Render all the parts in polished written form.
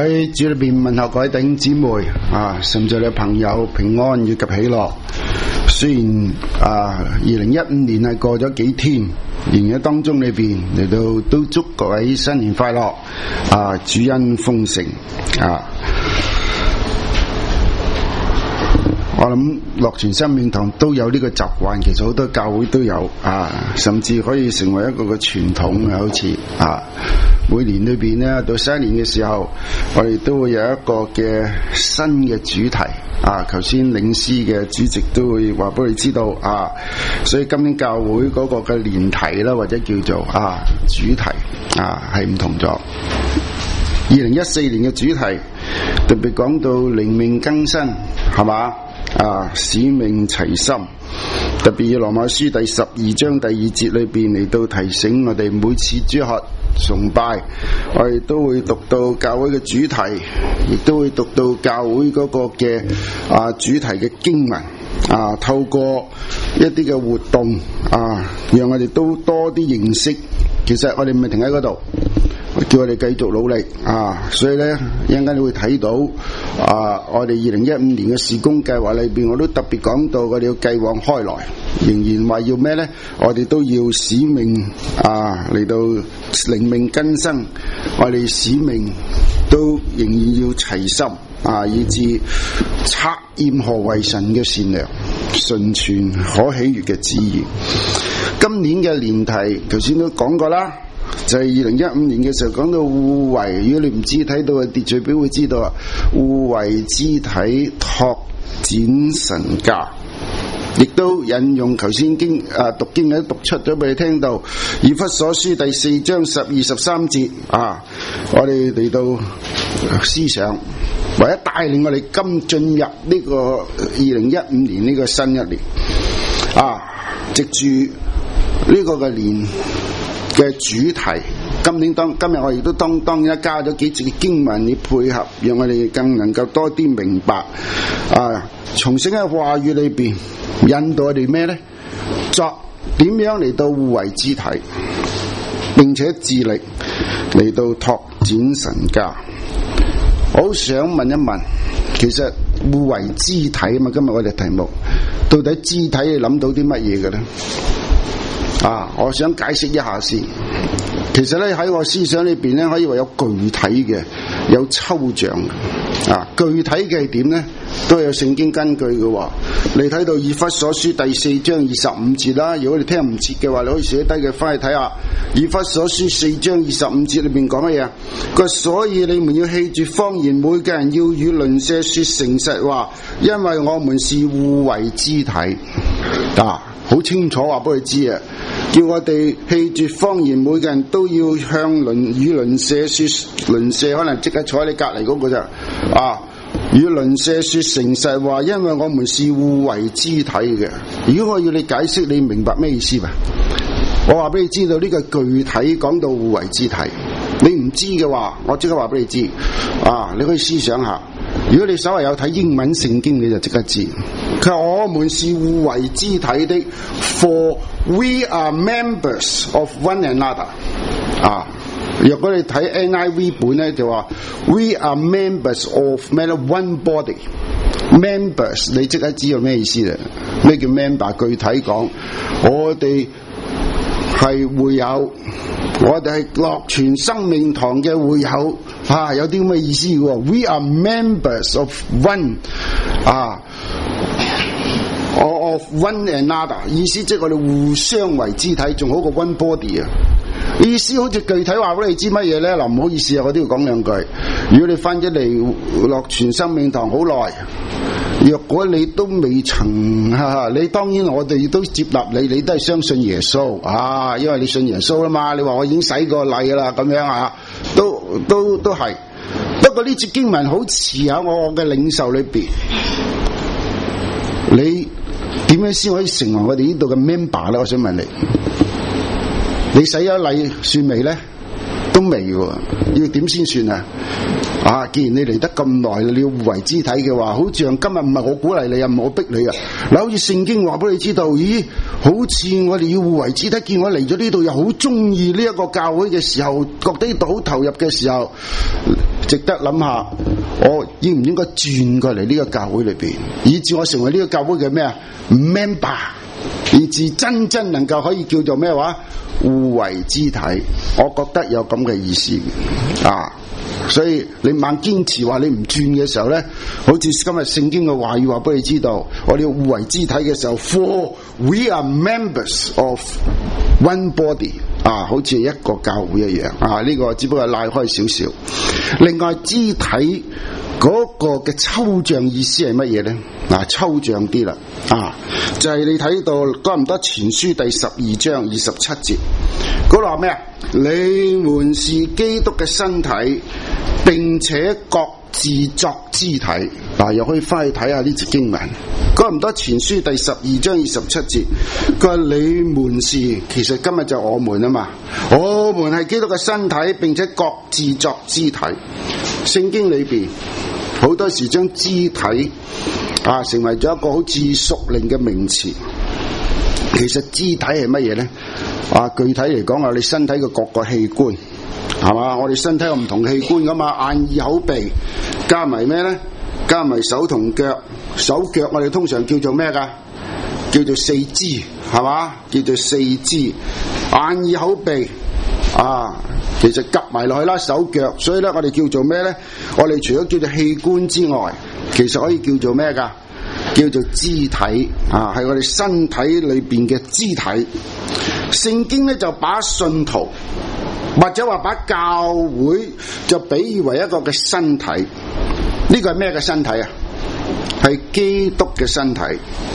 喺主裏邊問候各位弟兄姊妹啊，甚至你朋友平安以及喜樂。雖然2015年係過咗幾天，仍然喺當中裏邊嚟到都祝各位新年快樂啊，主恩豐盛啊！我諗樂泉生命堂都有呢個習慣，其實好多教會都有啊，甚至可以成為一個嘅傳統啊，好似啊。每年裏邊呢，到新年嘅時候，我哋都會有一個嘅新嘅主題啊。頭先領詩嘅主席都會話俾你知道啊，所以今年教會嗰個嘅年題啦，或者叫做主題係唔同咗。2014年嘅主題特別講到靈命更新，係嘛？使命齊心，特別以羅馬書第12章第2節裏邊嚟到提醒我哋，每次主日崇拜，我哋都會讀到教會嘅主題，亦都會讀到教會嗰個嘅主題嘅經文透過一啲嘅活動讓我哋都多啲認識。其實我哋唔係停喺嗰度，叫我哋繼續努力所以呢，一陣間你會睇到我哋2015年嘅事工計劃裏邊，我都特別講到我哋要繼往開來，仍然話要咩呢？我哋都要使命嚟到靈命更新，我哋使命都仍然要齊心以致測驗何為神嘅善良、純全、可喜悅嘅旨意。今年嘅年題頭先都講過啦，就係2015年嘅時候講到互為，如果你唔知睇到嘅秩序表會知道互為肢體拓展神家，亦都引用頭先讀經嘅讀出咗俾你聽到，以弗所書第4章12、13節我哋嚟到思想，為咗帶領我哋今進入呢個2015年呢個新一年藉住呢個嘅年嘅主題，今日我亦都當然加咗幾節嘅經文嚟配合，讓我哋更能夠多啲明白從聖嘅話語裏邊引導我哋咩呢？作點樣嚟到互為肢體，並且致力嚟到拓展神家。我好想問一問，其實互為肢體嘛，今日我哋題目到底肢體你諗到啲乜嘢嘅呢？我想解釋一下先。其實咧喺我思想裏邊咧，可以話有具體嘅，有抽象嘅。具體嘅係點呢？都有聖經根據嘅。你睇到以弗所書第4章25節啦。如果你聽唔切嘅話，你可以寫低嘅翻去睇下。以弗所書4章25節裏邊講乜嘢？佢話所以你們要棄絕謊言，每個人要與鄰舍說誠實話，因為我們是互為肢體。好清楚話俾佢知叫我哋棄絕謊言，每個人都要向與鄰舍說，鄰舍可能即刻坐喺你隔離嗰個咋與鄰舍說誠實話，因為我們是互為肢體嘅。如果我要你解釋，你明白咩意思嘛？我話俾你知道呢個具體講到互為肢體，你唔知嘅話，我即刻話俾你知你可以思想下。如果你稍為有睇英文聖經，你就即刻知。佢話我們是互為肢體的 ，for we are members of one another。若果你睇 NIV 本咧，就話 we are members of one body。members 你即刻知道咩意思啦？咩叫 member？ 具體講，我哋係會友，我哋係樂泉生命堂嘅會友有啲咁嘅意思喎。We are members of one of one another， 意思即係我哋互相為肢體，仲好過 one body 意思好似具體話俾你知乜嘢呢？唔好意思我都要講兩句。如果你翻咗嚟樂泉生命堂好耐，若果你都未曾你當然我哋都接納你，你都係相信耶穌因為你信耶穌啦嘛。你話我已經洗過禮啦，咁樣都係。不過呢節經文好似喺我嘅領受裏邊，你點樣先可以成為我哋呢度嘅 member 呢？我想問你，你洗咗禮算未呢？都未喎，要點先算啊？ 既然你嚟得咁耐，你要互為肢體嘅話，好似今日唔係我鼓勵你啊，唔係我逼你啊。嗱，好似聖經話俾你知道，咦，好似我哋要互為肢體，見我嚟咗呢度又好中意呢一個教會嘅時候，覺得呢度好投入嘅時候，值得諗下，我應唔應該轉過嚟呢個教會裏邊，以致我成為呢個教會嘅咩啊 member， 以致真正能夠可以叫做咩話互為肢體。我覺得有咁嘅意思啊。所以你猛堅持話你唔轉嘅時候呢，好似今日聖經嘅話語話俾你知道，我哋要互為肢體嘅時候 ，for we are members of one body， 好似一個教會一樣呢個只不過係拉開少少。另外肢體嗰個嘅抽象意思係乜嘢呢？抽象啲啦，就係你睇到哥林多前書第12章27節，嗰度話咩啊？你們是基督嘅身體，並且各自作肢體。又可以翻去睇下呢節經文，哥林多前書第12章27節，佢話你們是，其實今日就我們啊嘛，我們係基督嘅身體，並且各自作肢體。聖經裏邊好多時將肢體成為咗一個好似屬靈嘅名詞。其實肢體係乜嘢呢？具體嚟講，我哋身體嘅各個器官，係嘛？我哋身體有唔同器官噶嘛，眼耳口鼻，加埋咩呢？加埋手同腳，手腳我哋通常叫做咩噶？叫做四肢，係嘛？叫做四肢，眼耳口鼻其實夾埋落去啦，手腳，所以咧我哋叫做咩呢？我哋除咗叫做器官之外，其實可以叫做咩噶？叫做肢體係我哋身體裏邊嘅肢體。聖經咧就把信徒或者話把教會就比喻為一個嘅身體。呢個係咩嘅身體啊？係基督嘅身體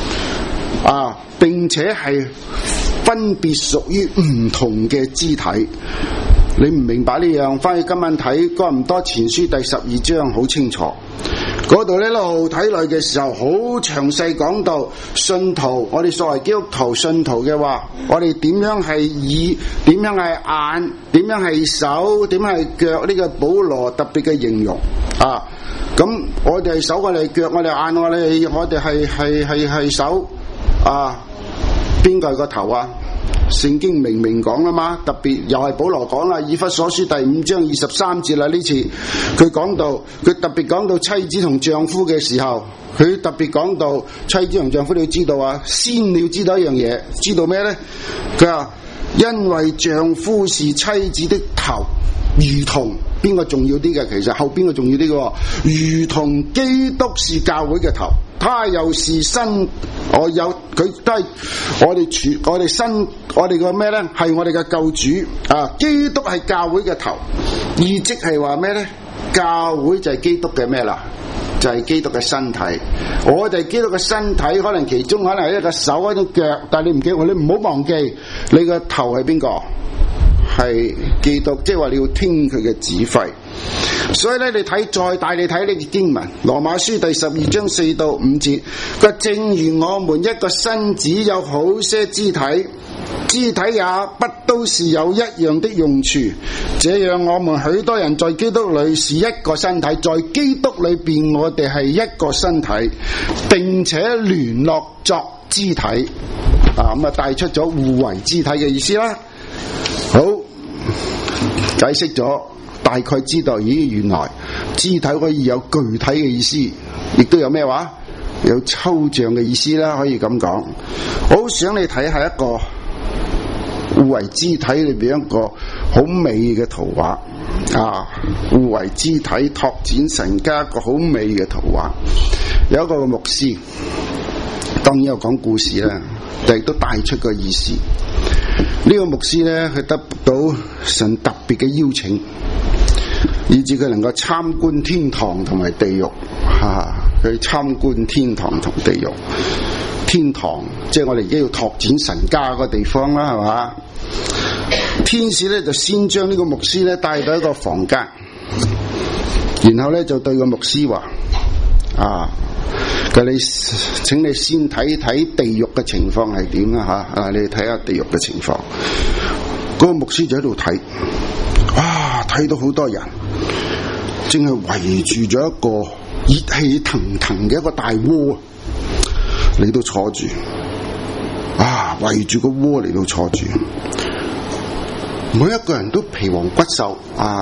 並且係分別屬於唔同嘅肢體。你唔明白呢樣，翻去今晚睇哥林多前書第12章好清楚。嗰度呢一路睇落嘅時候，好詳細講到信徒，我哋作為基督徒信徒嘅話，我哋點樣係耳，點樣係眼，點樣係手，點樣係腳，呢個保羅特別嘅形容咁我哋係手，我哋係腳，我哋眼，我哋係手邊個係個頭啊？聖經明明講啦嘛，特別又係保羅講啦，以弗所書第5章23節啦。呢次佢講到，佢特別講到妻子同丈夫嘅時候，佢特別講到妻子同丈夫，你要知道先你要知道一樣嘢，知道咩呢？佢話因為丈夫是妻子的頭，如同邊個重要啲嘅？其實後邊個重要啲嘅，如同基督是教會嘅頭，他又是身，佢都係我哋身，我哋個咩呢？係我哋嘅救主基督係教會嘅頭，意即係話咩呢？教會就係基督嘅咩啦？就係基督嘅身體。我哋基督嘅身體，可能其中可能係一個手，一隻腳，但係你唔記得，你唔好忘記你個頭係邊個？係基督，即係話你要聽佢嘅指揮。所以咧，你睇再帶你睇呢個經文，羅馬書第12章4到5節，佢話正如我們一個身子有好些肢體，肢體也不都是有一樣的用處，這樣我們許多人在基督裏是一個身體，在基督裏邊我哋係一個身體，並且聯絡作肢體。咁帶出咗互為肢體嘅意思啦。好，解釋咗，大概知道，咦，原來肢體可以有具體嘅意思，亦都有咩話？有抽象嘅意思啦，可以咁講。我好想你睇下一個互為肢體裏邊一個好美嘅圖畫互為肢體拓展神家一個好美嘅圖畫。有一個牧師，當然有講故事啦，但亦都帶出個意思。呢個牧師呢，佢得到神特別嘅邀請，以致佢能夠參觀天堂同埋地獄。佢參觀天堂同地獄。天堂即係我哋而家要拓展神家個地方啦，係嘛？天使呢，就先將呢個牧師呢帶到一個房間，然後呢，就對個牧師話：請你先睇睇地獄嘅情況係點啦吓，你睇下地獄嘅情況。嗰個牧師就喺度睇，哇，睇到好多人， 正係圍住咗一個熱氣騰騰嘅一個大鍋嚟到坐住，圍住個鍋嚟到坐住，每一個人都皮黃骨瘦，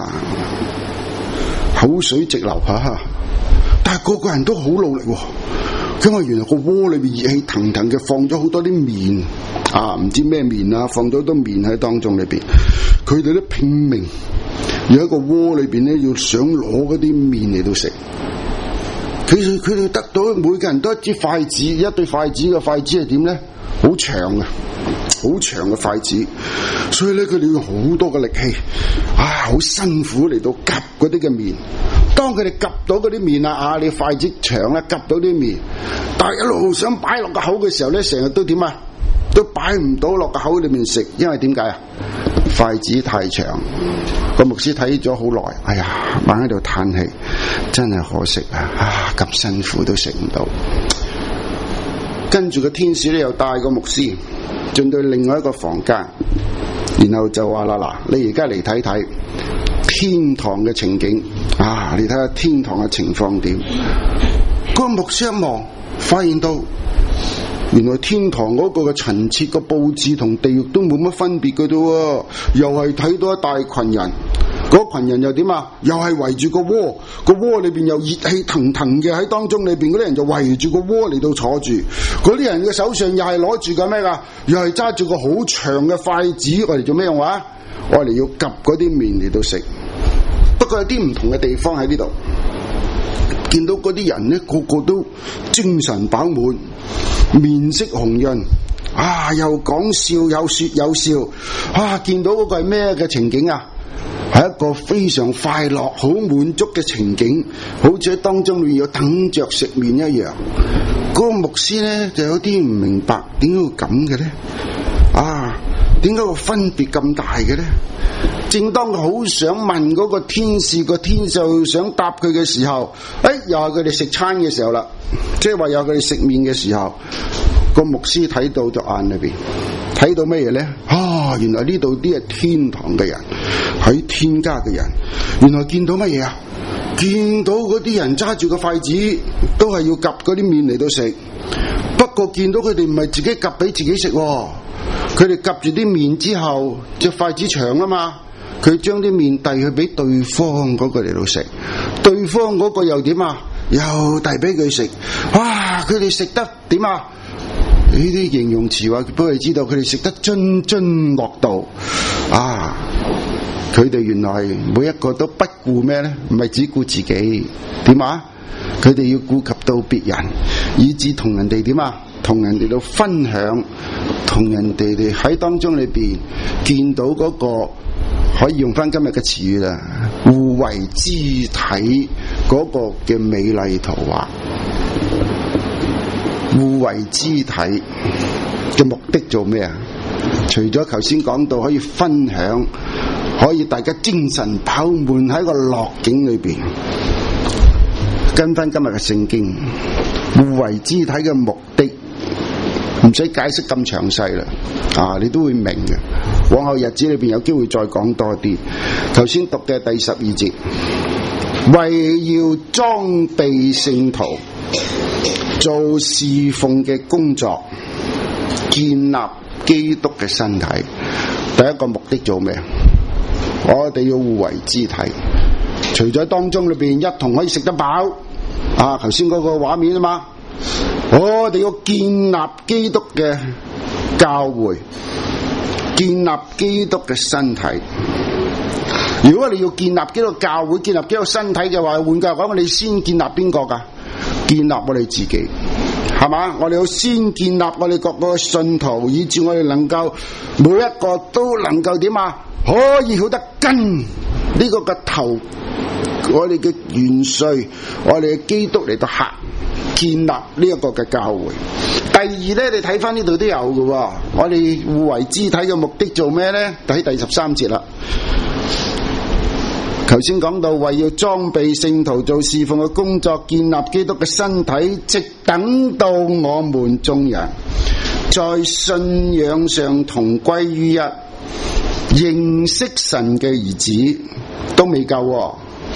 口水直流但係個個人都好努力，因為原來個鍋裏邊熱氣騰騰嘅，放咗好多啲麵，唔知咩麵啊，放咗好多麵喺當中裏邊，佢哋都拼命有一個鍋裏邊咧，要想攞嗰啲麵嚟到食。佢哋得到每個人都一支筷子，一對筷子嘅筷子係點咧？好長嘅，好長嘅筷子，所以咧佢哋要好多嘅力氣，好辛苦嚟到夾嗰啲嘅麵。當佢哋夾到嗰啲麵啊，你筷子長咧夾到啲麵，但係一路想擺落個口嘅時候咧，成日都點啊？都擺唔到落個口裏面食，因為點解啊？筷子太長。個牧師睇咗好耐，猛喺度嘆氣，真係可惜咁辛苦都食唔到。跟住個天使咧又帶個牧師進到另外一個房間，然後就話啦，你而家嚟睇睇天堂嘅情景，你睇下天堂嘅情況點。個牧師一望，發現到原來天堂嗰個嘅陳設個佈置同地獄都冇乜分別嘅啫，又係睇到一大群人，嗰群人又點啊？又係圍住個鍋，個鍋裏邊又熱氣騰騰嘅，喺當中裏邊嗰啲人就圍住個鍋嚟到坐住，嗰啲人嘅手上又係攞住個咩噶？又係揸住個好長嘅筷子，我哋做咩用話？我哋要夾嗰啲麵嚟到食。不過有啲唔同嘅地方喺呢度，見到嗰啲人呢，個個都精神飽滿，面色紅潤，又講笑有說有笑，見到嗰個係咩嘅情景啊？係一個非常快樂好滿足嘅情景，好似喺當中裏有等着食麵一樣。嗰個牧師呢就有啲唔明白，點解會咁嘅呢？點解個分別咁大嘅呢？正當佢好想問嗰個天使，個天使想答佢嘅時候，又係佢哋食餐嘅時候啦，即係話有佢哋食麵嘅時候，個牧師睇到咗眼裏邊，睇到乜嘢呢？原來呢度啲係天堂嘅人，喺天家嘅人，原來見到乜嘢啊？見到嗰啲人揸住個筷子，都係要夾嗰啲麵嚟到食。不過見到佢哋唔係自己夾俾自己食，佢哋夾住啲麵之後，隻筷子長啊嘛，佢將啲麵遞去俾對方嗰個嚟到食，對方嗰個又點啊？又遞俾佢食。佢哋食得點啊？呢啲形容詞話俾佢知道，佢哋食得津津樂道。佢哋原來每一個都不顧咩呢？唔係只顧自己，點啊？佢哋要顧及到別人，以致同人哋點啊？同人哋到分享，同人哋喺當中裏邊見到嗰個，可以用翻今日嘅詞語啦，互為肢體嗰個嘅美麗圖畫。互為肢體嘅目的做咩啊？除咗頭先講到可以分享，可以大家精神飽滿喺個樂境裏邊，跟翻今日嘅聖經，互為肢體嘅目的唔使解釋咁詳細啦，你都會明嘅。往後日子裏邊有機會再講多啲。頭先讀嘅第12節，為要裝備聖徒做侍奉嘅工作，建立基督嘅身體。第一個目的做咩？我哋要互為肢體，除咗當中裏邊一同可以食得飽，頭先嗰個畫面啊嘛，我哋要建立基督嘅教會，建立基督嘅身體。如果你要建立基督教會，建立基督身體嘅話，換句話講，你先建立邊個噶？建立我哋自己，係嘛？我哋要先建立我哋各個信徒，以致我哋能夠每一個都能夠點啊？可以好得跟呢個嘅頭，我哋嘅元帥，我哋嘅基督嚟到行，建立呢一個嘅教會。第二呢，你睇翻呢度都有嘅，我哋互為肢體嘅目的做咩呢？喺第13節啦。頭先講到為要裝備聖徒做侍奉嘅工作，建立基督嘅身體，直等到我們眾人在信仰上同歸於一，認識神嘅兒子都未夠，得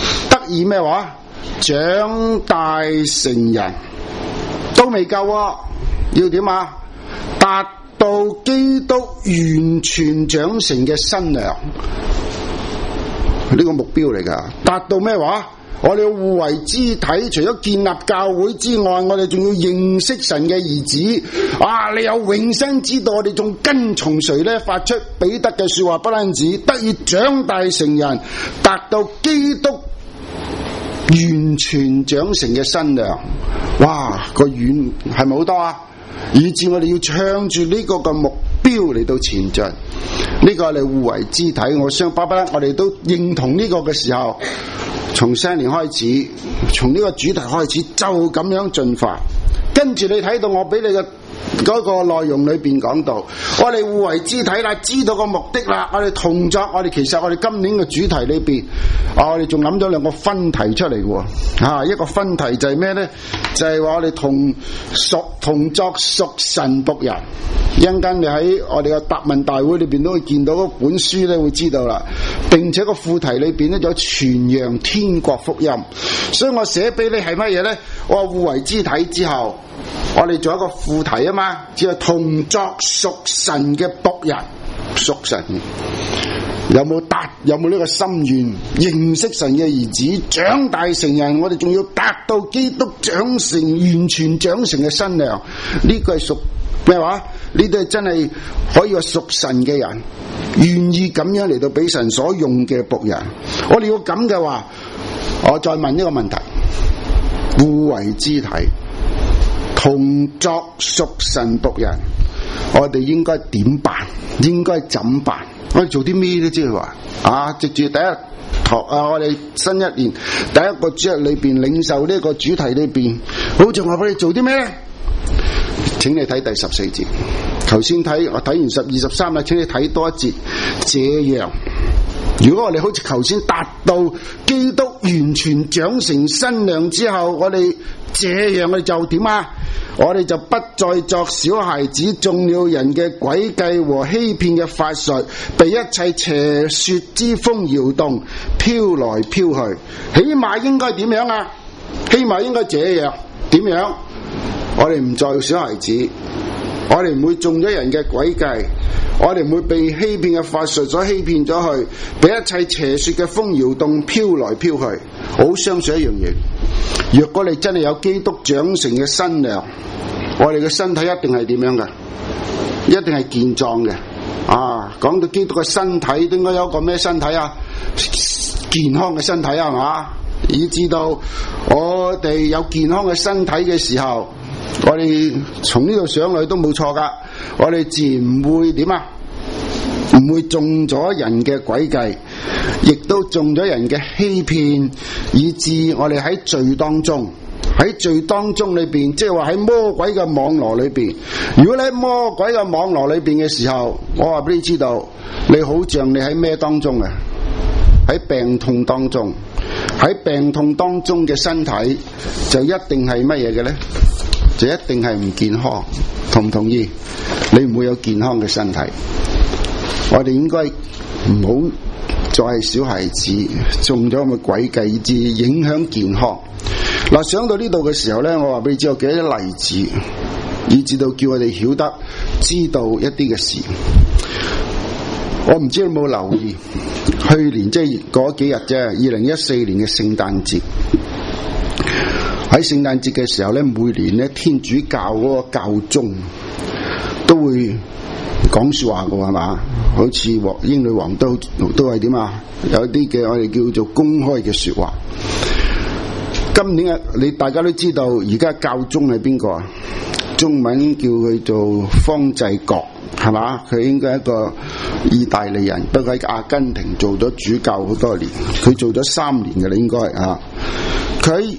以咩話？長大成人都未夠喎，要點啊？達到基督完全長成嘅新娘，呢個目標嚟㗎。達到咩話？我哋要互為肢體，除咗建立教會之外，我哋仲要認識神嘅兒子。你有永生之道，我哋仲跟從誰呢？發出彼得嘅說話，不單止得以長大成人，達到基督完全長成嘅新娘。哇，個遠係咪好多啊？以致我哋要向住呢個嘅目標嚟到前進。呢個係互為肢體，我相信巴不得我哋都認同呢個嘅時候，從新年開始，從呢個主題開始就咁樣進化。跟住你睇到我俾你嘅嗰個內容裏邊講到，我哋互為肢體啦，知道個目的啦，我哋同作，其實我哋今年嘅主題裏邊，我哋仲諗咗兩個分題出嚟嘅，一個分題就係咩呢？就係話我哋同作屬神僕人。一陣間你喺我哋嘅答問大會裏邊都會見到嗰本書咧，會知道啦。並且個副題裏邊咧有傳揚天國福音，所以我寫俾你係乜嘢呢？我話互為肢體之後，我哋做一個副題啊嘛，就係同作屬神嘅僕人，屬神有冇呢個心願？認識神嘅兒子，長大成人，我哋仲要達到基督完全長成嘅新娘。呢個係屬咩話？呢啲係真係可以話屬神嘅人，願意咁樣嚟到俾神所用嘅僕人。我哋要咁嘅話，我再問一個問題：互為肢體，同作屬神僕人，我哋應該點辦？應該怎辦？我哋做啲咩都知佢話藉住第一堂我哋新一年第一個主日裏邊領受呢個主題裏邊，好似話俾你做啲咩呢？請你睇第14節。頭先我睇完12、13啦，請你睇多一節。這樣，如果我哋好似頭先達到基督完全長成新娘之後，我哋這樣我哋就點啊？我哋就不再作小孩子，中了人嘅詭計和欺騙嘅法術，被一切邪說之風搖動，飄來飄去。起碼應該點樣啊？起碼應該這樣，點樣？我哋唔再小孩子，我哋唔會中咗人嘅詭計，我哋唔會被欺騙嘅法術所欺騙咗去，被一切邪說嘅風搖動，飄來飄去。我好相信一樣嘢，若果你真係有基督長成嘅新娘，我哋嘅身體一定係點樣嘅？一定係健壯嘅。講到基督嘅身體，應該有一個咩身體啊？健康嘅身體係嘛？以至到我哋有健康嘅身體嘅時候，我哋從呢度上去都冇錯噶，我哋自然唔會點啊？唔會中咗人嘅詭計，亦都中咗人嘅欺騙，以致我哋喺罪當中裏邊，即係話喺魔鬼嘅網羅裏邊。如果你喺魔鬼嘅網羅裏邊嘅時候，我話俾你知道，你好像你喺咩當中啊？喺病痛當中。喺病痛當中嘅身體就一定係乜嘢嘅呢？就一定係唔健康，同唔同意？你唔會有健康嘅身體。我哋應該唔好再係小孩子，中咗咁嘅詭計，以致影響健康。想到呢度嘅時候呢，我話俾你知，我舉一啲例子，以致到叫我哋曉得知道一啲嘅事。我唔知你有冇留意，去年即係嗰幾日啫，2014年嘅聖誕節。喺聖誕節嘅時候咧，每年咧天主教嗰個教宗都會講說話嘅，係嘛？好似英女王都係點啊？有啲嘅我哋叫做公開嘅說話。今年大家都知道，而家教宗係邊個啊？中文叫佢做方濟各，係嘛？佢應該係一個意大利人，不過喺阿根廷做咗主教好多年，佢做咗3年嘅啦，應該啊。佢喺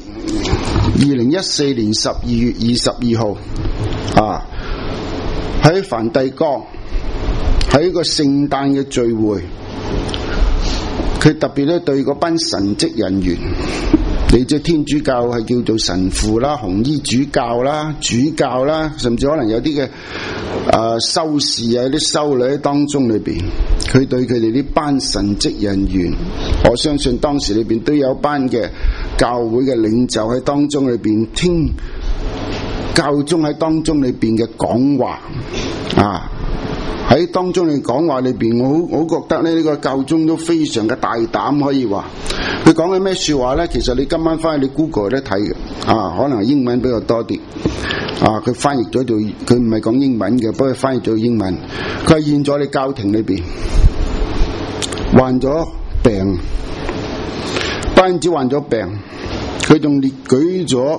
2014年12月22號喺梵蒂岡喺一個聖誕嘅聚會，佢特別咧對嗰班神職人員你即係天主教係叫做神父啦、紅衣主教啦、主教啦，甚至可能有啲嘅修士啊、啲修女喺當中裏邊，佢對佢哋呢班神職人員，我相信當時裏邊都有班嘅教會嘅領袖喺當中裏邊聽教宗喺當中裏邊嘅講話啊。喺當中你講話裏邊，我覺得咧呢個教宗都非常嘅大膽，可以話佢講緊咩說話咧？其實你今晚翻去你 Google 都睇嘅啊，可能英文比較多啲啊。佢翻譯咗做，佢唔係講英文嘅，不過翻譯咗英文。佢係現在你教廷裏邊患咗病，不單止患咗病，佢仲列舉咗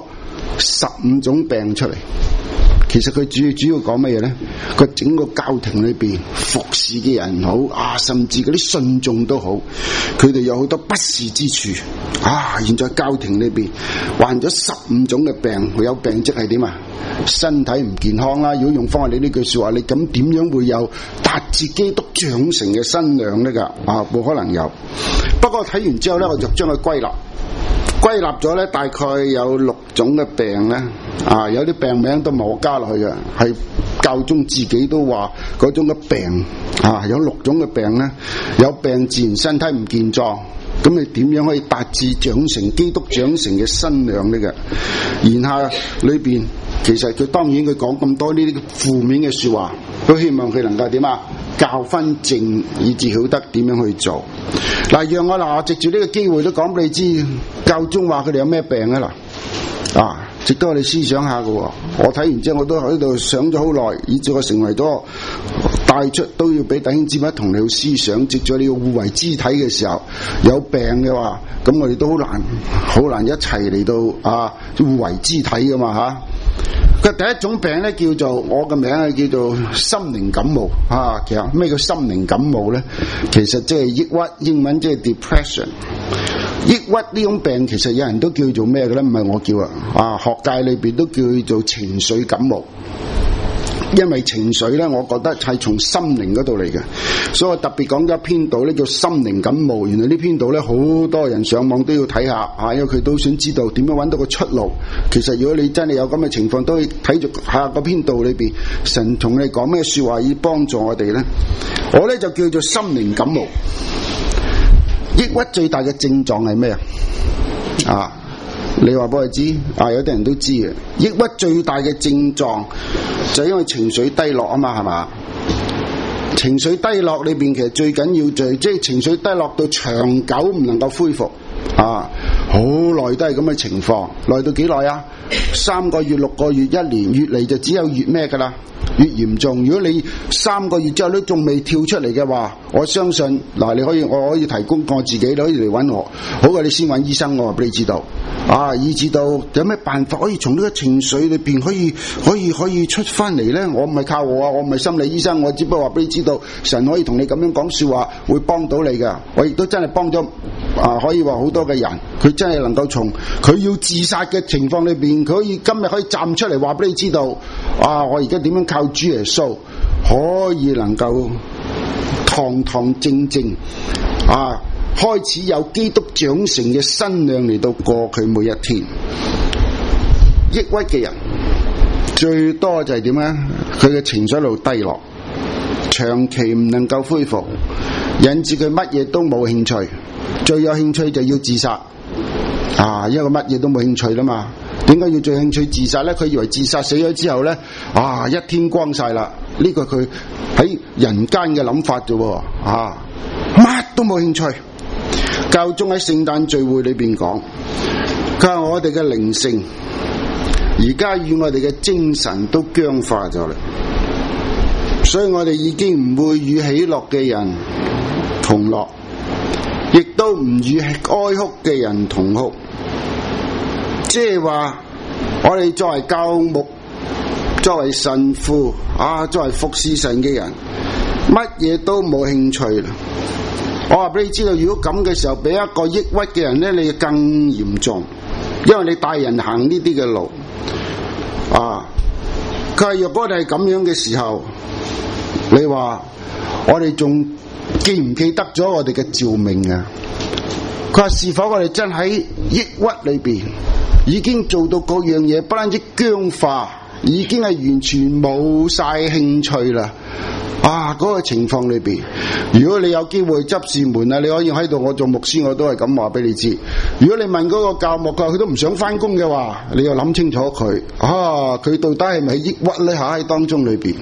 15種病出嚟。其實佢主要講乜嘢咧？佢整個教廷裏邊服侍嘅人好啊，甚至嗰啲信眾都好，佢哋有好多不是之處啊！現在教廷裏邊患咗15種嘅病，佢有病即係點啊？身體唔健康啦！如果用翻我哋呢句說話，你咁點樣會有達至基督長成嘅身量呢？噶啊，冇可能有。不過睇完之後咧，我就將佢歸納咗咧，大概有6種嘅病咧，啊，有啲病名都冇加落去嘅，係教宗自己都話嗰種嘅病，啊，有6種嘅病咧，有病自然身體唔健壯，咁你點樣可以達至長成基督長成嘅身量呢？嘅言下裏邊，其實佢當然佢講咁多呢啲負面嘅說話，都希望佢能夠點啊？教分正，以至曉得點樣去做。嗱，讓我藉住呢個機會都講俾你知，教宗話佢哋有咩病啊？嗱，啊，值得我哋思想下嘅。我睇完之後，我都喺度想咗好耐，以至我成為咗帶出都要俾弟兄姊妹同你去思想。藉住你要互為肢體嘅時候，有病嘅話，咁我哋都好難一齊嚟到啊互為肢體噶嘛吓。佢第一種病咧叫做，我嘅名係叫做心靈感冒啊。其實咩叫心靈感冒咧？其實即係抑鬱，英文即係 depression。抑鬱呢種病其實有人都叫做咩嘅咧？唔係我叫啊，學界裏邊都叫做情緒感冒。因為情緒咧，我覺得係從心靈嗰度嚟嘅，所以我特別講咗一篇道咧叫心靈感冒。原來呢篇道咧好多人上網都要睇下啊，因為佢都想知道點樣揾到個出路。其實如果你真係有咁嘅情況，都可以睇住下個篇道裏邊，神同你講咩說話以幫助我哋咧。我咧就叫做心靈感冒。抑鬱最大嘅症狀係咩啊？你話俾我知啊，有啲人都知嘅。抑鬱最大嘅症狀就係因為情緒低落啊嘛，係嘛？情緒低落裏邊其實最緊要就係即係情緒低落到長久唔能夠恢復啊，好耐都係咁嘅情況，耐到幾耐啊？3個月、6個月、1年，越嚟就只有越咩噶啦？越嚴重。如果你3個月之後都仲未跳出嚟嘅話，我相信嗱，我可以提供我自己，你可以嚟揾我，好過你先揾醫生，我話俾你知道啊，以至到有咩辦法可以從呢個情緒裏邊可以出翻嚟呢？我唔係靠我啊，我唔係心理醫生，我只不過話俾你知道，神可以同你咁樣講說話，會幫到你噶。我亦都真係幫咗啊，可以話好多嘅人，佢真係能夠從佢要自殺嘅情況裏邊，佢今日可以站出嚟話俾你知道啊，我而家點樣靠主耶穌可以能夠堂堂正正啊，開始有基督長成嘅身量嚟到過佢每一天。抑鬱嘅人最多就係點咧？佢嘅情緒一路低落，長期唔能夠恢復，引致佢乜嘢都冇興趣，最有興趣就要自殺啊！因為乜嘢都冇興趣啦嘛。點解要最興趣自殺呢？佢以為自殺死咗之後呢，啊，一天光晒啦！呢個佢喺人間嘅諗法啫，啊，乜都冇興趣。教宗喺聖誕聚會裏邊講，佢話我哋嘅靈性而家與我哋嘅精神都僵化咗啦，所以我哋已經唔會與喜樂嘅人同樂，亦都唔與哀哭嘅人同哭。即係話，我哋作為教牧、作為神父啊，作為服侍神嘅人，乜嘢都冇興趣啦。我話俾你知道，如果咁嘅時候俾一個抑鬱嘅人呢，你更嚴重，因為你帶人行呢啲嘅路啊。佢話若果我哋係咁樣嘅時候，你話我哋仲記唔記得咗我哋嘅召命啊？ 佢話是否我哋真喺抑鬱裏邊已經做到嗰樣嘢，不單止僵化，已經係完全冇晒興趣啦。嗰個情況裏邊，如果你有機會執事門啊，你可以喺度，我做牧師我都係咁話俾你知。如果你問嗰個教牧佢都唔想翻工嘅話，你要諗清楚佢佢到底係咪抑鬱咧？喺當中裏邊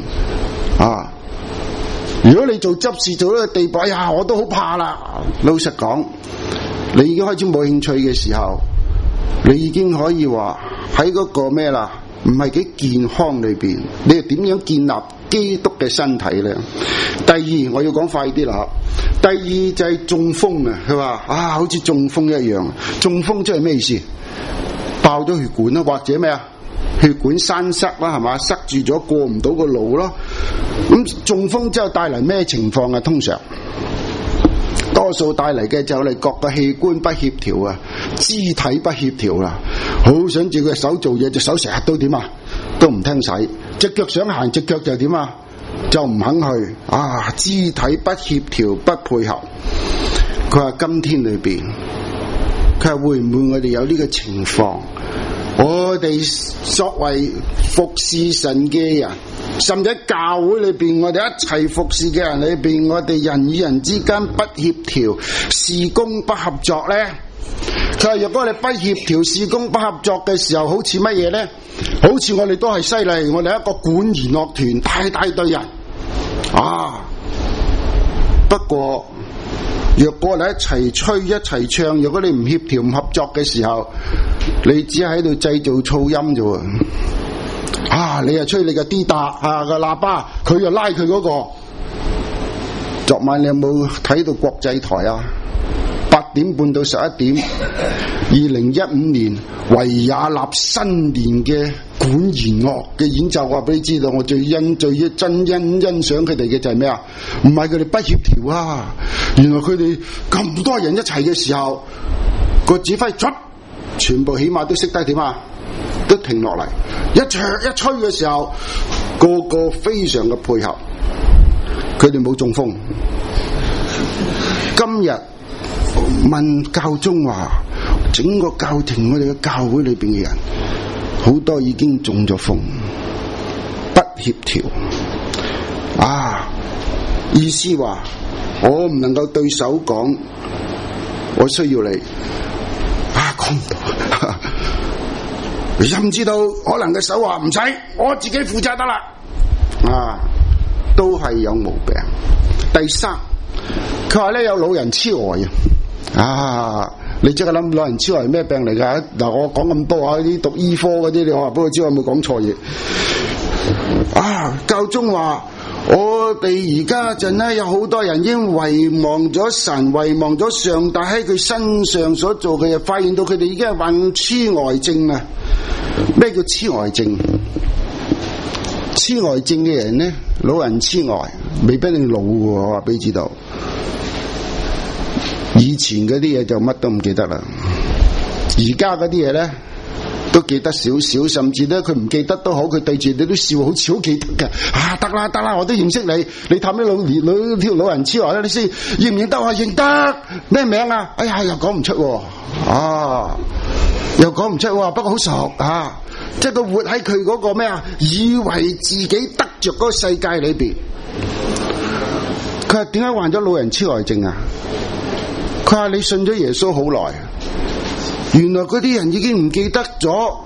如果你做執事做到個地步，我都好怕啦。老實講，你已經開始冇興趣嘅時候，你已經可以話喺嗰個咩啦？唔係幾健康裏邊，你係點樣建立基督嘅身體呢？第二，我要講快啲啦。第二就係中風啊！佢話好似中風一樣。中風即係咩意思？爆咗血管啦，或者咩啊？血管栓塞啦，係嘛？塞住咗過唔到個腦咯。咁中風之後帶嚟咩情況啊？通常多數帶嚟嘅就係各個器官不協調啊，肢體不協調啦。好想照佢手做嘢，隻手成日都點啊？都唔聽使。隻腳想行，隻腳就點啊？就唔肯去。肢體不協調，不配合。佢話今天裏邊，佢話會唔會我哋有呢個情況？我哋作為服侍神嘅人，甚至喺教會裏邊，我哋一齊服侍嘅人裏邊，我哋人與人之間不協調，事工不合作呢？佢話若果我哋不協調、事工不合作嘅時候，好似乜嘢呢？好似我哋都係犀利，我哋一個管弦樂團，大隊人不過若果我哋一齊吹一齊唱，如果你唔協調唔合作嘅時候，你只係喺度製造噪音啫喎。你又吹你嘅 D 打個喇叭，佢又拉佢嗰個。昨晚你有冇睇到國際台啊？8點半到11點，2015年維也納新年嘅管弦樂嘅演奏，我話俾你知道，我最真欣賞佢哋嘅就係咩啊？唔係佢哋不協調原來佢哋咁多人一齊嘅時候，個指揮全部起碼都識得點啊？都停落嚟，一吹嘅時候，個個非常嘅配合，佢哋冇中風。今日問教宗話，整個教廷我哋嘅教會裏邊嘅人，好多已經中咗風，不協調。意思話我唔能夠對手講，我需要你。講唔到。甚至到可能嘅手話唔使，我自己負責得啦。都係有毛病。第三，佢話咧有老人痴呆你即刻諗老人痴呆係咩病嚟㗎？嗱，我講咁多啲讀醫科嗰啲，你話俾我知我有冇講錯嘢？教宗話我哋而家陣咧有好多人已經遺忘咗神，遺忘咗上帝喺佢身上所做嘅嘢，發現到佢哋已經係患痴呆症啊！咩叫痴呆症？痴呆症嘅人呢，老人痴呆未必一定老嘅，我話俾你知道。以前嗰啲嘢就乜都唔記得啦，而家嗰啲嘢呢都記得少少，甚至咧佢唔記得都好，佢對住你都笑，好似好記得嘅。得啦，我都認識你。你探啲條老人痴呆咧，你先認唔認得？我認得。咩名啊？哎呀，又講唔出又講唔出，不過好熟即係佢活喺佢嗰個咩以為自己得着嗰個世界裏邊。佢話點解患咗老人痴呆症啊？佢話你信咗耶穌好耐，原來嗰啲人已經唔記得咗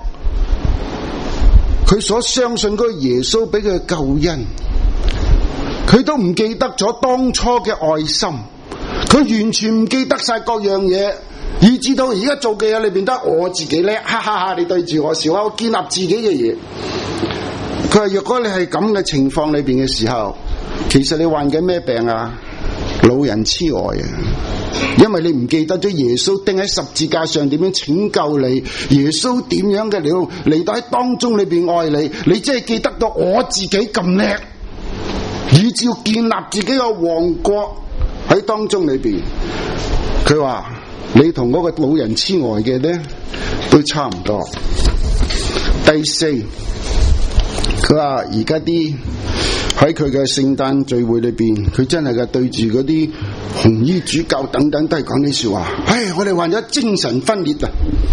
佢所相信嗰個耶穌俾佢嘅救恩，佢都唔記得咗當初嘅愛心，佢完全唔記得晒各樣嘢，以至到而家做嘅嘢裏邊得我自己叻，哈哈哈！你對住我笑，我建立自己嘅嘢。佢話若果你係咁嘅情況裏邊嘅時候，其實你患緊咩病啊？老人痴呆因為你唔記得咗耶穌釘喺十字架上點樣拯救你，耶穌點樣嘅嚟到喺當中裏邊愛你，你真係記得到我自己咁叻，以至要建立自己個王國喺當中裏邊。佢話你同嗰個老人痴呆嘅呢都差唔多。第四，佢話而家啲喺佢嘅聖誕聚會裏邊，佢真係嘅對住嗰啲紅衣主教等等都係講呢說話。我哋患咗精神分裂啊！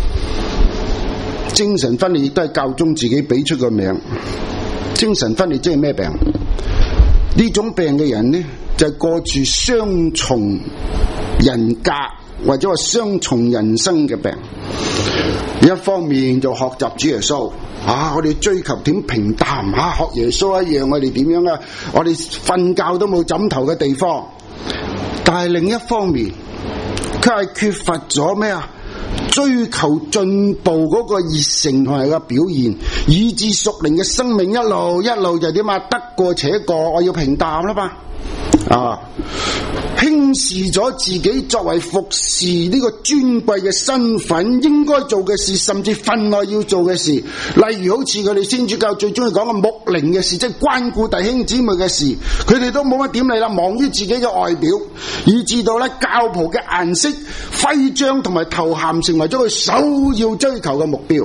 精神分裂亦都係教宗自己俾出個名。精神分裂即係咩病？呢種病嘅人呢，就係過住雙重人格或者話雙重人生嘅病。一方面就學習主耶穌，我哋追求點平淡，學耶穌一樣，我哋點樣啊？我哋瞓覺都冇枕頭嘅地方。但係另一方面，佢係缺乏咗咩啊？追求進步嗰個熱誠同埋個表現，以致屬靈嘅生命一路就點啊？得過且過，我要平淡啦嘛。輕視咗自己作為服侍呢個尊貴嘅身份應該做嘅事，甚至分內要做嘅事，例如好似佢哋天主教最中意講嘅牧靈嘅事，即係關顧弟兄姊妹嘅事，佢哋都冇乜點理啦，忙於自己嘅外表，以致到咧教袍嘅顏色、徽章同埋頭銜成為咗佢首要追求嘅目標，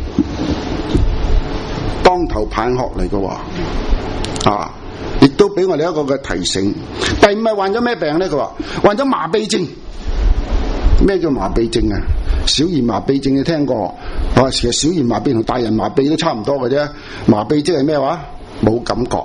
當頭棒喝嚟嘅話亦都俾我哋一個嘅提醒。第五係患咗咩病呢？佢話患咗麻痹症。咩叫麻痹症啊？小兒麻痹症你聽過？其實小兒麻痹同大人麻痹都差唔多嘅啫。麻痹即係咩話？冇感覺。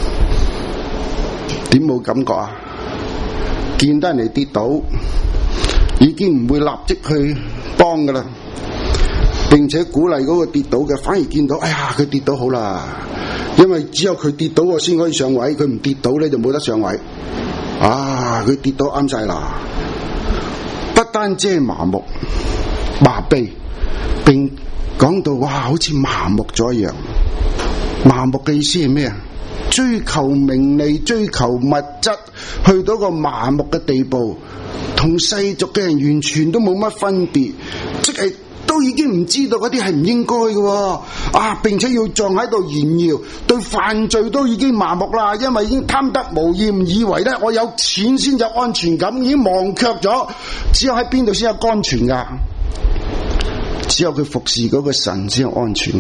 點冇感覺啊？見得人哋跌倒，已經唔會立即去幫噶啦，並且鼓勵嗰個跌倒嘅，反而見到佢跌倒好啦。因為只有佢跌倒我先可以上位，佢唔跌倒咧就冇得上位。佢跌倒啱晒啦，不單止係麻木、麻痹，並講到好似麻木咗一樣。麻木嘅意思係咩啊？追求名利、追求物質，去到個麻木嘅地步，同世俗嘅人完全都冇乜分別，即係都已經唔知道嗰啲係唔應該嘅，並且要撞喺度炫耀，對犯罪都已經麻木啦，因為已經貪得無厭，以為咧我有錢先有安全感，已經忘卻咗，只有喺邊度先有安全噶？只有佢服侍嗰個神先有安全。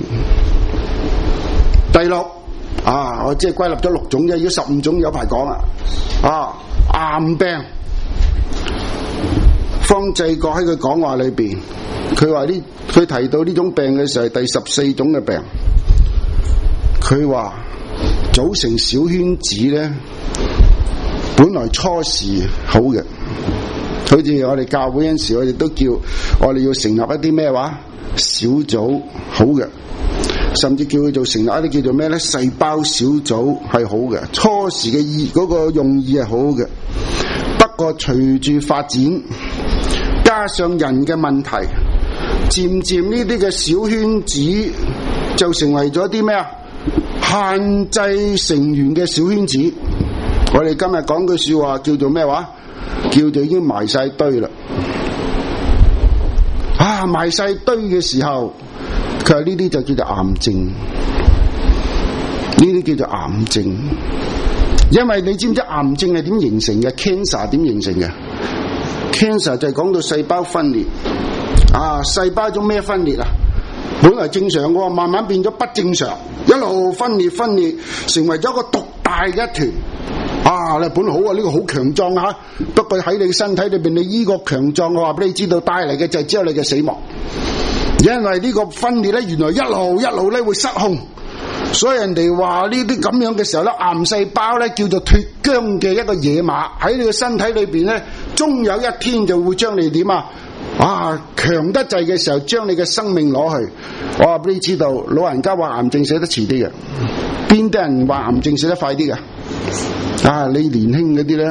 第六，我即係歸納咗6種啫，如果15種有排講啊。癌病，方濟各喺佢講話裏邊，佢提到呢種病嘅時候係第14種嘅病。佢話組成小圈子咧，本來初時好嘅，好似我哋教會嗰陣時，我哋都叫我哋要成立一啲咩話小組好嘅，甚至叫佢做成立一啲叫做咩咧細胞小組係好嘅。初時嘅嗰個用意係好嘅，不過隨住發展，加上人嘅問題，漸漸呢啲嘅小圈子就成為咗啲咩啊？限制成員嘅小圈子。我哋今日講句說話叫做咩話？叫做已經埋晒堆啦。埋晒堆嘅時候，佢話呢啲就叫做癌症，呢啲叫做癌症。因為你知唔知癌症係點形成嘅？ cancer 點形成嘅？ cancer 就係講到細胞分裂。細胞種咩分裂啊？本來正常嘅，慢慢變咗不正常，一路分裂，成為咗一個獨大嘅一團。你本來好呢個好強壯啊，不過喺你身體裏邊，你呢個強壯我話俾你知道，帶嚟嘅就係只有你嘅死亡。因為呢個分裂咧，原來一路咧會失控，所以人哋話呢啲咁樣嘅時候咧，癌細胞咧叫做脫韁嘅一個野馬喺你嘅身體裏邊咧，終有一天就會將你點強得滯嘅時候，將你嘅生命攞去。我話俾你知道，老人家話癌症死得遲啲嘅，邊啲人話癌症死得快啲嘅？你年輕嗰啲咧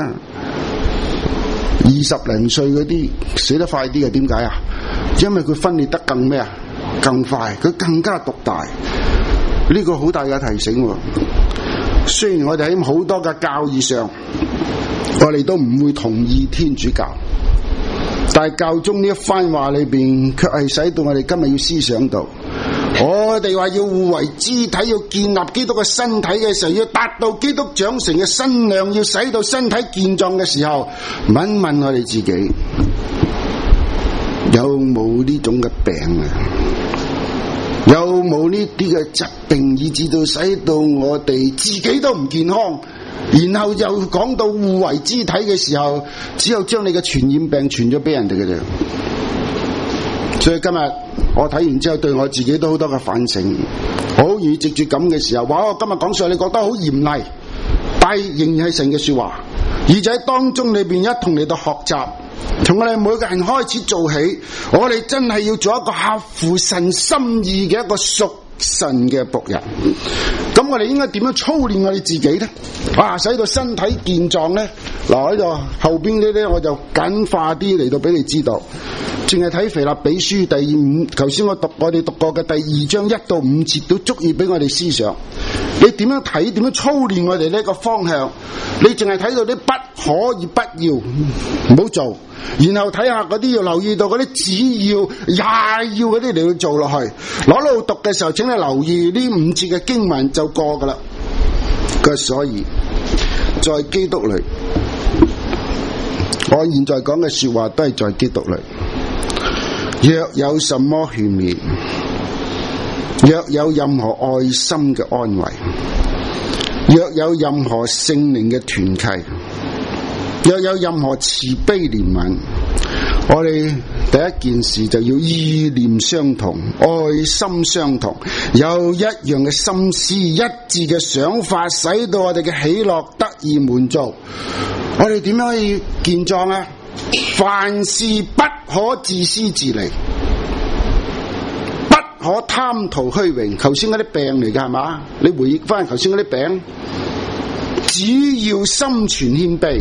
，20零歲嗰啲死得快啲嘅，點解啊？因為佢分裂得更咩啊？更快，佢更加獨大。呢個好大嘅提醒。雖然我哋喺好多嘅教義上，我哋都唔會同意天主教，但係教宗呢一番話裏邊，卻係使到我哋今日要思想到，我哋話要互為肢體，要建立基督嘅身體嘅時候，要達到基督長成嘅身量，要使到身體健壯嘅時候，問問我哋自己，有冇呢種嘅病啊？ 有冇呢啲嘅疾病，以致到使到我哋自己都唔健康？然後又講到互為肢體嘅時候，只有將你嘅傳染病傳咗俾人哋嘅啫。所以今日我睇完之後，對我自己都好多嘅反省。好容易藉住咁嘅時候，話我今日講上你覺得好嚴厲，但係仍然係神嘅說話，而就喺當中裏邊一同嚟到學習，從我哋每個人開始做起，我哋真係要做一個合乎神心意嘅一個屬神嘅僕人。咁我哋應該點樣操練我哋自己呢？使到身體健壯呢？嗱，喺度後邊呢啲我就簡化啲嚟到俾你知道。淨係睇腓立比書第5，頭先我哋讀過嘅第2章1到5節都足以俾我哋思想。你點樣睇？點樣操練我哋呢個方向？你淨係睇到啲不可以不要，唔好做。然後睇下嗰啲要留意到嗰啲只要也要嗰啲嚟去做落去。攞到讀嘅時候，請你留意呢5節嘅經文就過噶啦。所以在基督裏，我現在講嘅說話都係在基督裏。若有什麼勸勉，若有任何愛心嘅安慰，若有任何聖靈嘅團契，若有任何慈悲憐憫，我哋第一件事就要意念相同，愛心相同，有一樣嘅心思，一致嘅想法，使到我哋嘅喜樂得以滿足。我哋點樣可以健壯啊？凡事不可自私自利，不可貪圖虛榮。頭先嗰啲病嚟㗎係嘛？你回憶翻頭先嗰啲病，只要心存謙卑，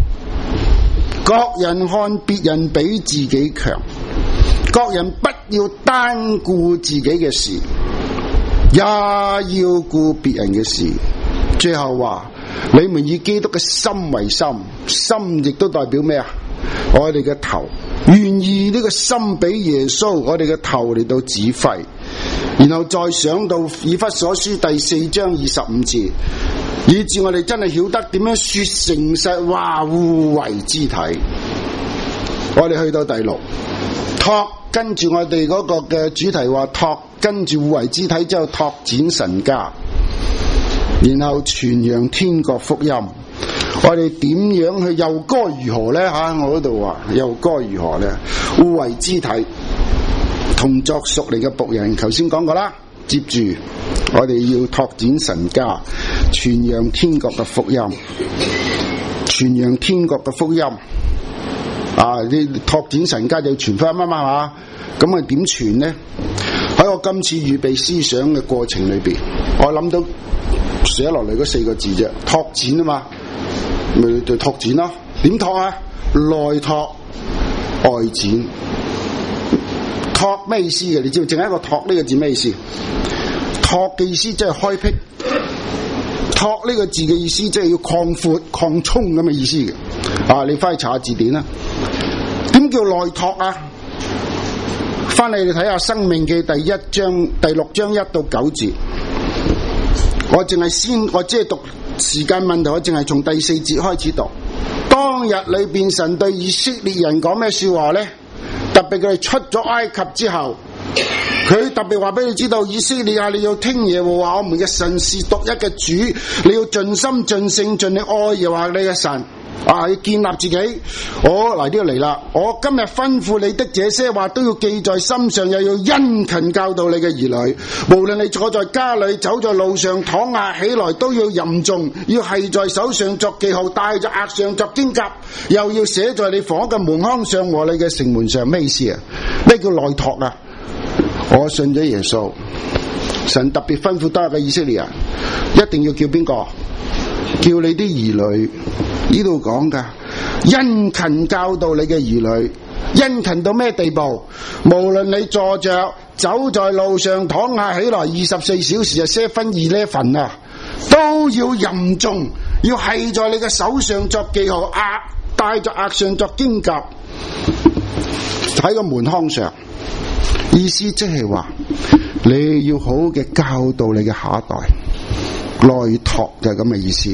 各人看別人比自己強，各人不要單顧自己嘅事，也要顧別人嘅事。最後話，你們以基督嘅心為心，心亦都代表咩啊？我哋嘅頭，願意呢個心俾耶穌，我哋嘅頭嚟到指揮。然後再想到以弗所書第4章25節，以致我哋真係曉得點樣說誠實話，互為肢體。我哋去到第6，託，跟住我哋嗰個嘅主題話託，跟住互為肢體之後拓展神家，然後傳揚天國福音。我哋點樣去又該如何呢？我嗰度話又該如何呢？互為肢體，同作屬靈嘅僕人。頭先講過啦，接住我哋要拓展神家，傳揚天國嘅福音，傳揚天國嘅福音。你拓展神家就要傳福音嘛？咁啊點傳呢？喺我今次預備思想嘅過程裏邊，我諗到寫落嚟嗰4個字啫，拓展啊嘛。咪就拓展咯，點拓啊？內拓外展。拓咩意思嘅？你知唔知？淨係一個拓呢個字咩意思？拓嘅意思即係開闢，拓呢個字嘅意思即係要擴闊、擴充咁嘅意思嘅。你翻去查下字典啦。點叫內拓啊？翻嚟你睇下《申命記》第6章1到9節。我只係讀時間問題，我淨係從第4節開始讀。當日裏邊神對以色列人講咩說話呢？特別佢哋出咗埃及之後，佢特別話俾你知道，以色列啊，你要聽耶和華我們嘅神是獨一嘅主，你要盡心盡性盡力愛耶和華你嘅神。要建立自己。嚟啦！我今日吩咐你的這些話都要記在心上，又要殷勤教導你嘅兒女。無論你坐在家裏，走在路上，躺下起來，都要吟誦，要繫在手上作記號，戴在額上作經甲，又要寫在你房屋嘅門框上和你嘅城門上。咩意思啊？咩叫內托啊？我信咗耶穌，神特別吩咐多嘅以色列人，一定要叫邊個？叫你啲兒女。呢度講噶，殷勤教導你嘅兒女，殷勤到咩地步？無論你坐着、走在路上、躺下起來，24小時7:11啊，都要吟誦，要繫在你嘅手上作記號，戴在額上作經甲，喺個門框上。意思即係話，你要好嘅教導你嘅下一代，內托就係咁嘅意思。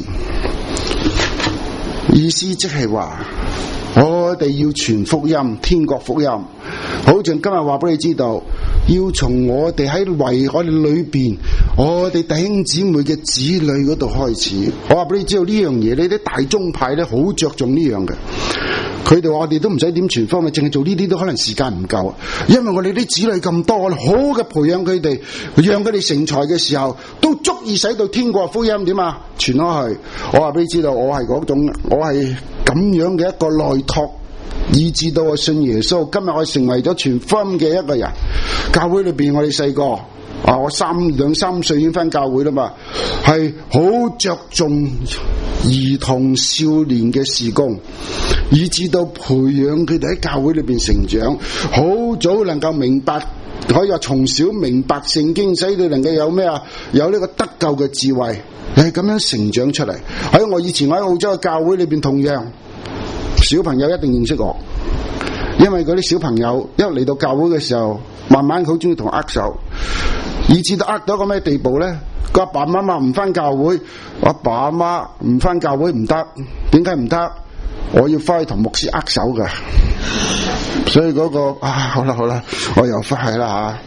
意思即係話，我哋要傳福音，天國福音，好似今日話俾你知道， 要從我哋喺為我哋裏邊，我哋弟兄姊妹嘅子女嗰度開始。我話俾你知道呢樣嘢，呢啲大宗派咧好着重呢樣嘅。佢哋話我哋都唔使點傳福音，淨係做呢啲都可能時間唔夠，因為我哋啲子女咁多，我哋好嘅培養佢哋，讓佢哋成才嘅時候，都足以使到天國福音點啊傳開去。我話俾你知道，我係嗰種，我係咁樣嘅一個內託。以至到我信耶穌，今日我成為咗傳福音嘅一個人。教會裏邊我哋細個我2、3歲已經返教會啦嘛，係好着重兒童少年嘅事工，以至到培養佢哋喺教會裏邊成長，好早能夠明白，可以話從小明白聖經，使到能夠有咩啊？有呢個得救嘅智慧，係咁樣成長出嚟。喺我以前喺澳洲嘅教會裏邊，同樣小朋友一定認識我，因為嗰啲小朋友一嚟到教會嘅時候，慢慢好中意同握手，以至到握到個咩地步呢？個阿爸媽媽唔返教會，我阿爸阿媽唔返教會唔得，點解唔得？我要返去同牧師握手㗎，所以嗰個好啦，我又返去啦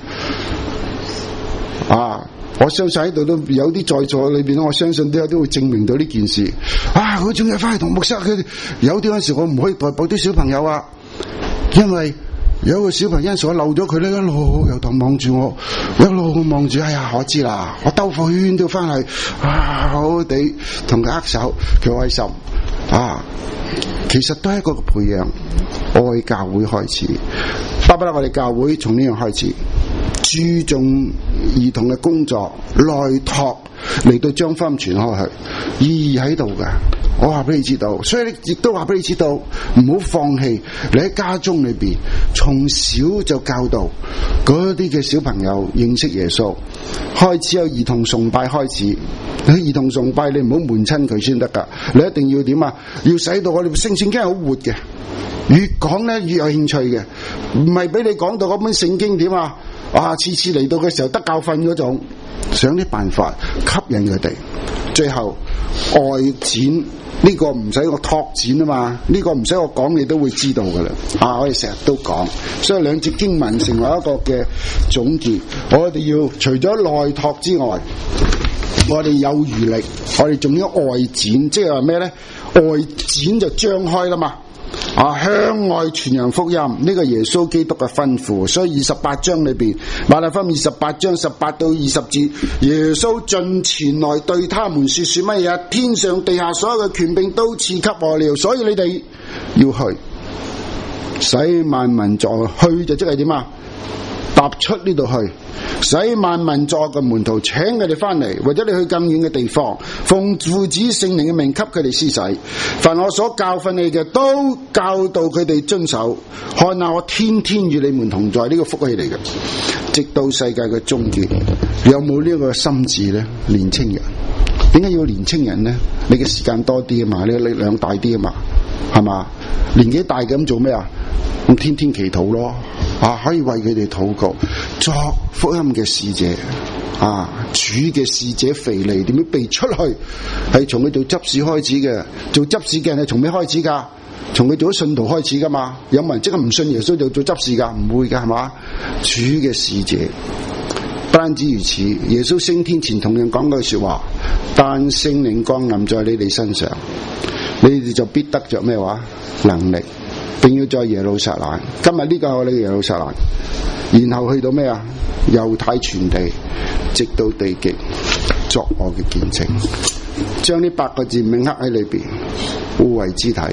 我相信喺度都有啲在座裏邊，我相信都有啲會證明到呢件事。佢仲要翻去同牧師，佢有啲嗰陣時我唔可以代表啲小朋友啊，因為有個小朋友我漏咗佢咧，一路由頭望住我，一路望住，我知啦，我兜個圈都翻去，好好地同佢握手，佢開心其實都係一個培養愛教會開始，巴不得我哋教會從呢樣開始。注重兒童嘅工作內託嚟到將福音傳開去，意義喺度噶。我話俾你知道，所以你亦都話俾你知道，唔好放棄。你喺家中裏邊，從小就教導嗰啲嘅小朋友認識耶穌，開始有兒童崇拜開始。兒童崇拜你唔好悶親佢先得噶，你一定要點啊？要使到我哋聖經係好活嘅，越講咧越有興趣嘅，唔係俾你講到嗰本聖經點啊？次次嚟到嘅時候得教訓嗰種，想啲辦法吸引佢哋。最後外展呢個唔使我拓展啊嘛，呢個唔使我講你都會知道噶啦。我哋成日都講，所以兩節經文成為一個嘅總結。我哋要除咗內拓之外，我哋有餘力，我哋仲要外展，即係話咩呢？外展就張開啦嘛。向外傳揚福音，呢個耶穌基督嘅吩咐。所以28章裏邊，馬太福音28章18到20節，耶穌進前來對他們說乜嘢？天上地下所有嘅權柄都賜給我了，所以你哋要去，使萬民作，去就即係點啊？踏出呢度去，使萬民作嘅門徒，請佢哋翻嚟，或者你去更遠嘅地方，奉父子聖靈嘅名給佢哋施洗，凡我所教訓你嘅，都教導佢哋遵守。看下我天天與你們同在，呢個福氣嚟嘅，直到世界嘅終結。有冇呢個心志呢？年青人，點解要年青人呢？你嘅時間多啲啊嘛，你嘅力量大啲啊嘛，係嘛？年紀大咁做咩啊？咁天天祈禱咯，可以為佢哋禱告，作福音嘅使者，主嘅使者腓利點樣被出去？係從佢做執事開始嘅，做執事嘅人係從咩開始噶？從佢做咗信徒開始噶嘛？有冇人即刻唔信耶穌就做執事噶？唔會噶，係嘛？主嘅使者，不單止如此，耶穌升天前同樣講句說話：但聖靈降臨在你哋身上，你哋就必得着咩話？能力。並要在耶路撒冷，今日呢個係我哋嘅耶路撒冷，然後去到咩啊？猶太全地，直到地極，作我嘅見證。將呢8個字銘刻喺裏邊，互為肢體，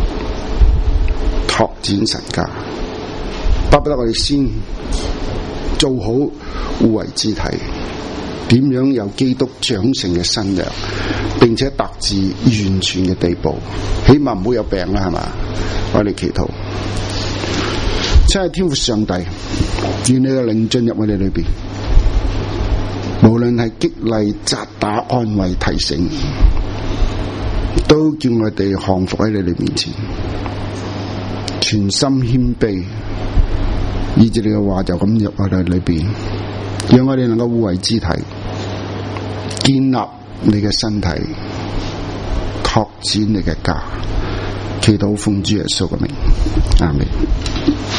拓展神家。巴不得我哋先做好互為肢體，點樣由基督長成嘅新娘，並且達至完全嘅地步，起碼唔好有病啦，係嘛？我哋祈禱，親愛的天父上帝，願你嘅靈進入我哋裏邊，無論係激勵、責打、安慰、提醒，都叫我哋降服喺你哋面前，全心謙卑，以至你嘅話就咁入我哋裏邊，讓我哋能夠互為肢體，建立你嘅身體，拓展你嘅家。祈禱奉主耶穌嘅名，阿們。